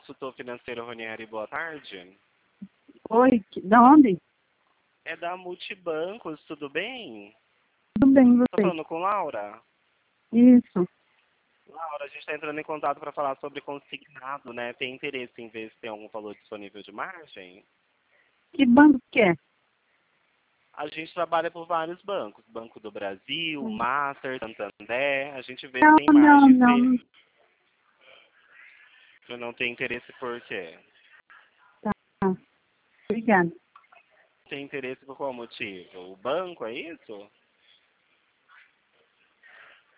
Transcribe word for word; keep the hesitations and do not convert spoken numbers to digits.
consultor financeiro Ronieri, boa tarde. Oi, que- da onde? É da Multibancos, tudo bem? Tudo bem, e Tô você? falando com Laura? Isso. Laura, a gente está entrando em contato para falar sobre consignado, né? Tem interesse em ver se tem algum valor disponível de margem? Que banco que é? A gente trabalha por vários bancos. Banco do Brasil, Master, Santander. A gente vê se Não, tem não, margem. não. Se se não tem interesse por quê? Tá. Obrigada. Tem interesse por qual motivo? O banco, é isso?